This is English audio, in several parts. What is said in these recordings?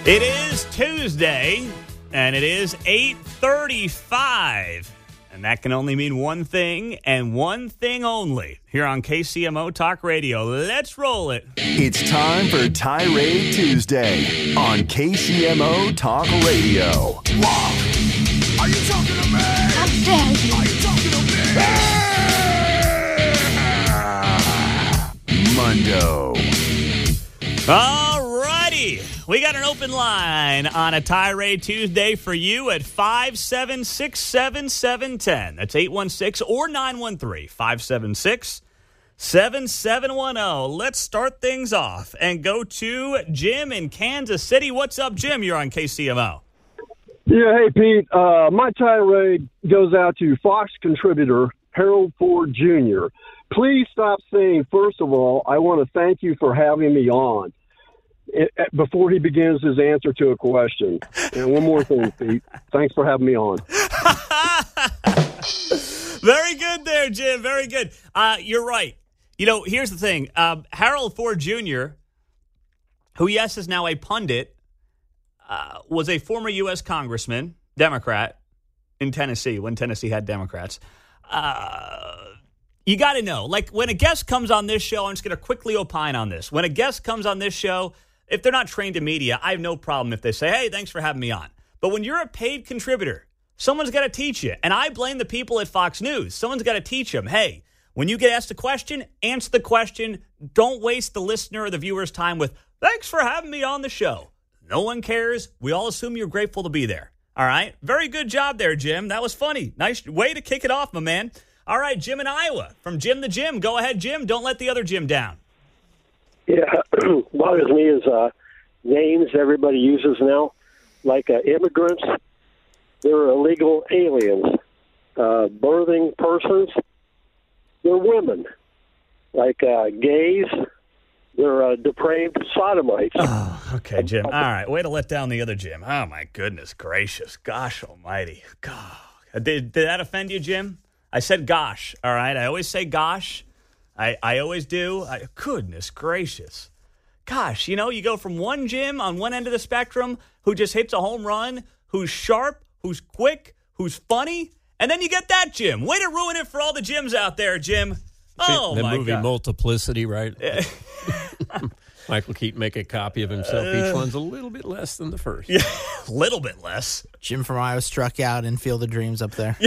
It is Tuesday, and it is 8:35. And that can only mean one thing, and one thing only, here on KCMO Talk Radio. Let's roll it. It's time for Tirade Tuesday on KCMO Talk Radio. Walk! Are you talking to me? How dare you? Are you talking to me? Mundo. Alrighty. We got an open line on a Tirade Tuesday for you at 576-7710. That's 816 or 913-576-7710. Let's start things off and go to Jim in Kansas City. What's up, Jim? You're on KCMO. Yeah, hey, Pete. My tirade goes out to Fox contributor Harold Ford Jr. Please stop saying, first of all, I want to thank you for having me on, before he begins his answer to a question. And one more thing, Pete. Thanks for having me on. Very good there, Jim. Very good. You're right. You know, here's the thing. Harold Ford Jr., who, yes, is now a pundit, was a former U.S. congressman, Democrat, in Tennessee, when Tennessee had Democrats. You got to know, like, when a guest comes on this show, I'm just going to quickly opine on this. When a guest comes on this show, if they're not trained in media, I have no problem if they say, hey, thanks for having me on. But when you're a paid contributor, someone's got to teach you. And I blame the people at Fox News. Someone's got to teach them, hey, when you get asked a question, answer the question. Don't waste the listener or the viewer's time with, thanks for having me on the show. No one cares. We all assume you're grateful to be there. All right? Very good job there, Jim. That was funny. Nice way to kick it off, my man. All right, Jim in Iowa. From Jim to Jim. Go ahead, Jim. Don't let the other Jim down. Yeah, bothers me is names everybody uses now, like immigrants. They're illegal aliens. Birthing persons, they're women. Like gays, they're depraved sodomites. Oh, okay, Jim. All right, way to let down the other Jim. Oh, my goodness gracious. Gosh almighty. God. Did that offend you, Jim? I said gosh, all right? I always say gosh. I always do. Goodness gracious. Gosh, you know, you go from one Jim on one end of the spectrum who just hits a home run, who's sharp, who's quick, who's funny, and then you get that Jim. Way to ruin it for all the Jims out there, Jim. Oh, the my movie God. Multiplicity, right? Michael Keaton make a copy of himself. Each one's a little bit less than the first. Yeah, a little bit less. Jim from Iowa struck out in Field of Dreams up there.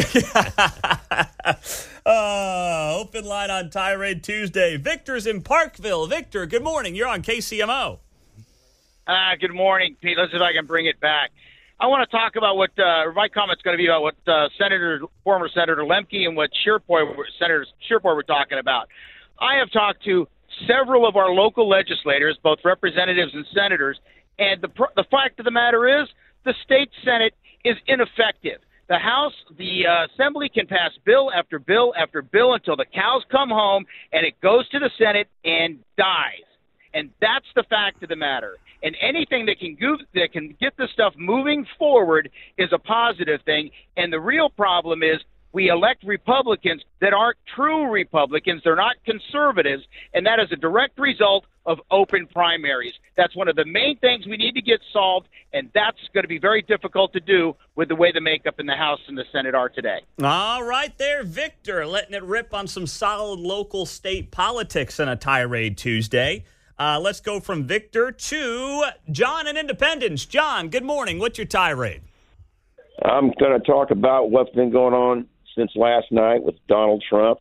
Open line on Tirade Tuesday. Victor's in Parkville. Victor, good morning. You're on KCMO. Good morning, Pete. Let's see if I can bring it back. I want to talk about what my comment's going to be about what former Senator Lemke and what Senator Schierport were talking about. I have talked to several of our local legislators, both representatives and senators, and the fact of the matter is the state Senate is ineffective. The House, the Assembly can pass bill after bill after bill until the cows come home, and it goes to the Senate and dies. And that's the fact of the matter. And anything that can get this stuff moving forward is a positive thing. And the real problem is we elect Republicans that aren't true Republicans. They're not conservatives, and that is a direct result of open primaries. That's one of the main things we need to get solved, and that's going to be very difficult to do with the way the makeup in the House and the Senate are today. All right there, Victor, letting it rip on some solid local state politics on a Tirade Tuesday. Let's go from Victor to John in Independence. John, good morning. What's your tirade? I'm going to talk about what's been going on since last night with Donald Trump.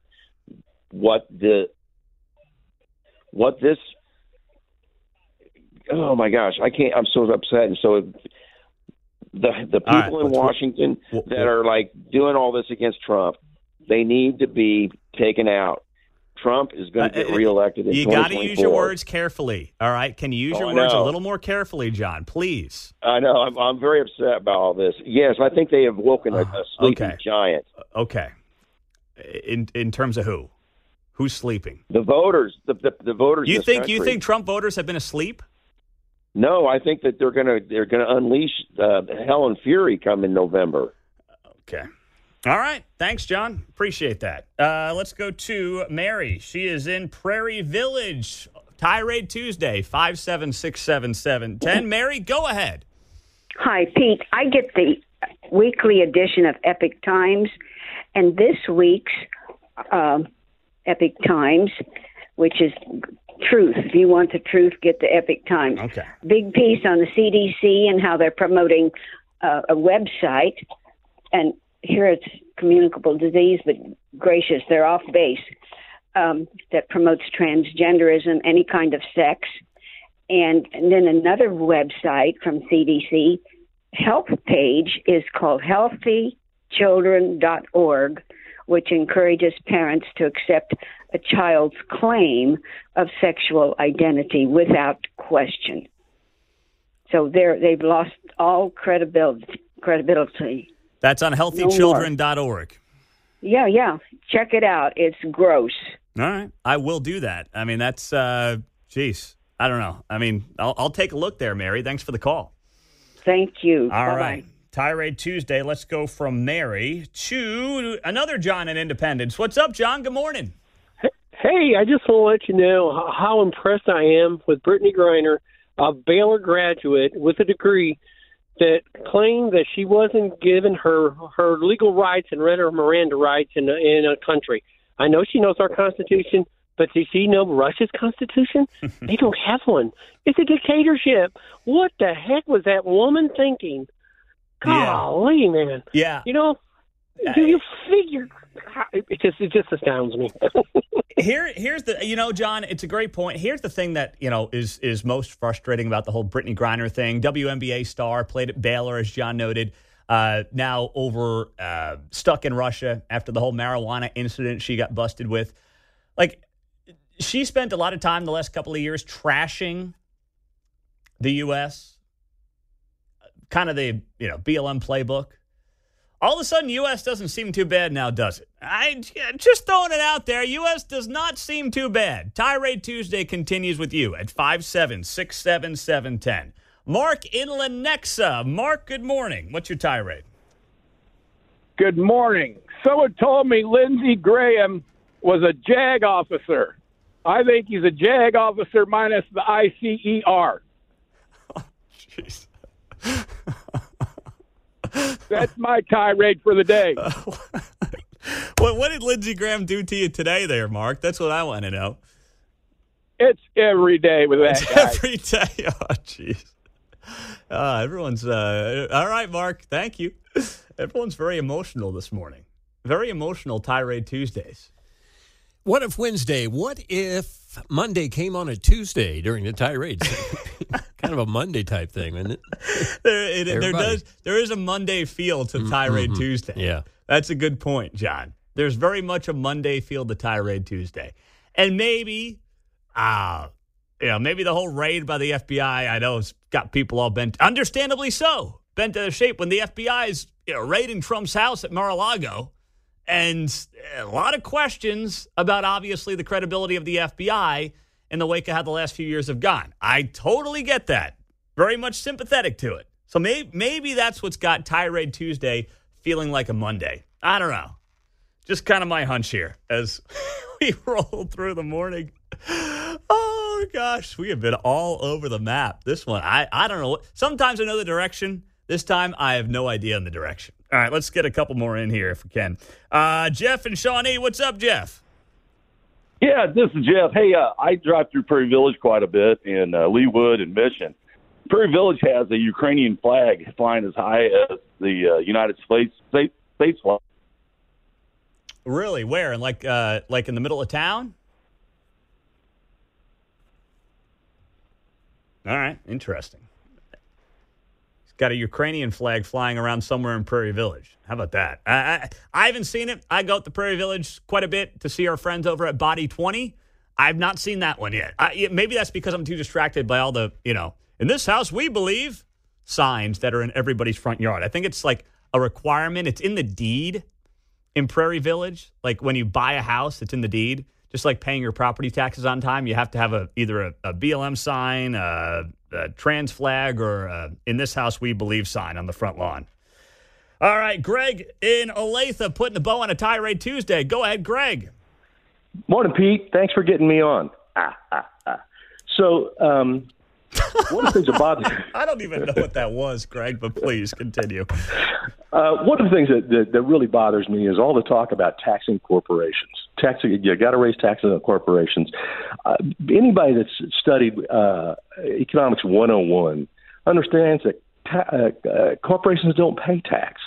Oh my gosh, I'm so upset. And so the people in Washington that are like doing all this against Trump, they need to be taken out. Trump is going to get reelected in 2024. You got to use your words carefully, all right? Can you use your words a little more carefully, John, please? I know. I'm very upset about all this. Yes, I think they have woken a sleeping giant. Okay. In terms of who? Who's sleeping? The voters. The voters. You think Trump voters have been asleep? No, I think that they're going to unleash hell and fury come in November. Okay. All right. Thanks, John. Appreciate that. Let's go to Mary. She is in Prairie Village. Tirade Tuesday, 5767710. Mary, go ahead. Hi, Pete. I get the weekly edition of Epic Times, and this week's Epic Times, which is truth. If you want the truth, get the Epic Times. Okay. Big piece on the CDC and how they're promoting a website. And here it's communicable disease, but gracious, they're off base, that promotes transgenderism, any kind of sex. And then another website from CDC, help page, is called healthychildren.org, which encourages parents to accept a child's claim of sexual identity without question. So they've lost all credibility. That's on healthychildren.org. Yeah. Check it out. It's gross. All right. I will do that. I mean, that's, geez, I don't know. I mean, I'll take a look there, Mary. Thanks for the call. Thank you. All Bye-bye. right. Tirade Tuesday. Let's go from Mary to another John in Independence. What's up, John? Good morning. Hey, I just want to let you know how impressed I am with Brittany Griner, a Baylor graduate with a degree, that claimed that she wasn't given her legal rights and read her Miranda rights in a country. I know she knows our Constitution, but does she know Russia's Constitution? They don't have one. It's a dictatorship. What the heck was that woman thinking? Golly, man. Yeah. You know, do you figure? It just astounds me. Here's the, John, it's a great point. Here's the thing that, is most frustrating about the whole Brittany Griner thing. WNBA star, played at Baylor, as John noted, now stuck in Russia after the whole marijuana incident she got busted with. Like, she spent a lot of time the last couple of years trashing the U.S., kind of the, BLM playbook. All of a sudden, U.S. doesn't seem too bad now, does it? Just throwing it out there. U.S. does not seem too bad. Tirade Tuesday continues with you at 5767710. Mark in Lenexa. Mark, good morning. What's your tirade? Good morning. Someone told me Lindsey Graham was a JAG officer. I think he's a JAG officer minus the ICER. Oh, jeez. That's my tirade for the day. What did Lindsey Graham do to you today there, Mark? That's what I want to know. It's every day with that guy. Every day. Oh, jeez. Everyone's all right, Mark. Thank you. Everyone's very emotional this morning. Very emotional Tirade Tuesdays. What if Wednesday? What if Monday came on a Tuesday during the tirade? Kind of a Monday type thing, isn't it? There is a Monday feel to Tirade Tuesday. Yeah. That's a good point, John. There's very much a Monday feel to Tirade Tuesday. And maybe, maybe the whole raid by the FBI, I know it's got people all bent, understandably so, bent out of shape when the FBI is raiding Trump's house at Mar-a-Lago. And a lot of questions about, obviously, the credibility of the FBI in the wake of how the last few years have gone. I totally get that. Very much sympathetic to it. So maybe that's what's got Tirade Tuesday feeling like a Monday. I don't know. Just kind of my hunch here as we roll through the morning. Oh, gosh. We have been all over the map. This one, I don't know. Sometimes I know the direction. This time, I have no idea on the direction. All right, let's get a couple more in here if we can. Jeff and Shawnee, what's up, Jeff? Yeah, this is Jeff. Hey, I drive through Prairie Village quite a bit in Leawood and Mission. Prairie Village has a Ukrainian flag flying as high as the United States flag. Really? Where? In like in the middle of town? All right, interesting. Got a Ukrainian flag flying around somewhere in Prairie Village. How about that? I haven't seen it. I go out to Prairie Village quite a bit to see our friends over at Body 20. I've not seen that one yet. Maybe that's because I'm too distracted by all the, in this house we believe signs that are in everybody's front yard. I think it's like a requirement. It's in the deed in Prairie Village. Like when you buy a house, it's in the deed. Just like paying your property taxes on time, you have to have either a BLM sign, a trans flag, or in this house we believe sign on the front lawn. All right, Greg in Olathe putting a bow on a Tirade Tuesday. Go ahead, Greg. Morning, Pete. Thanks for getting me on. So One of the things that bothers I don't even know what that was, Greg, but please continue. One of the things that really bothers me is all the talk about taxing corporations. You got to raise taxes on corporations. Anybody that's studied Economics 101 understands that corporations don't pay tax.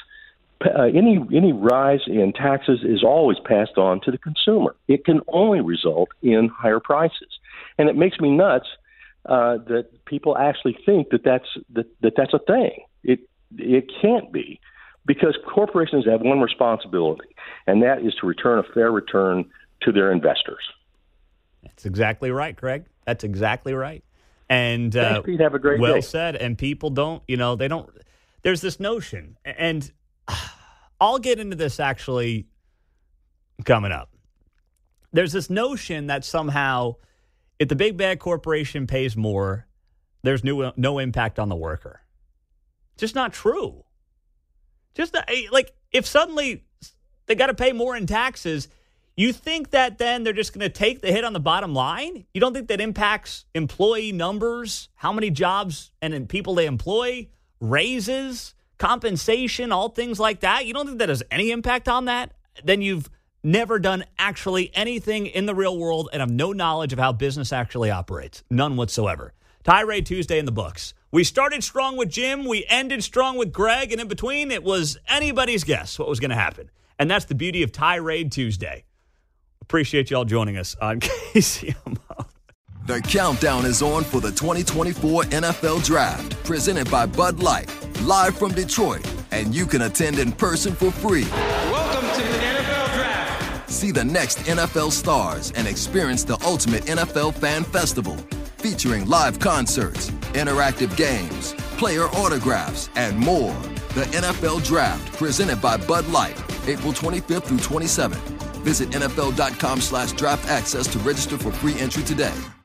Any rise in taxes is always passed on to the consumer. It can only result in higher prices, and it makes me nuts that people actually think that's a thing. It can't be, because corporations have one responsibility, and that is to return a fair return to their investors. That's exactly right, Greg. That's exactly right. And thanks, Pete. Have a great day. Well said. And people don't, they don't. There's this notion, and I'll get into this actually coming up. There's this notion that somehow, if the big bad corporation pays more, there's no impact on the worker. Just not true. Just like, if suddenly they got to pay more in taxes, you think that then they're just going to take the hit on the bottom line? You don't think that impacts employee numbers, how many jobs and people they employ, raises, compensation, all things like that? You don't think that has any impact on that? Then you've never done actually anything in the real world and have no knowledge of how business actually operates. None whatsoever. Tirade Tuesday in the books. We started strong with Jim. We ended strong with Greg. And in between, it was anybody's guess what was going to happen. And that's the beauty of Tirade Tuesday. Appreciate you all joining us on KCMO. The countdown is on for the 2024 NFL Draft, presented by Bud Light, live from Detroit. And you can attend in person for free. Welcome to the NFL Draft. See the next NFL stars and experience the ultimate NFL fan festival, featuring live concerts, interactive games, player autographs, and more. The NFL Draft, presented by Bud Light, April 25th through 27th. Visit NFL.com/draft access to register for free entry today.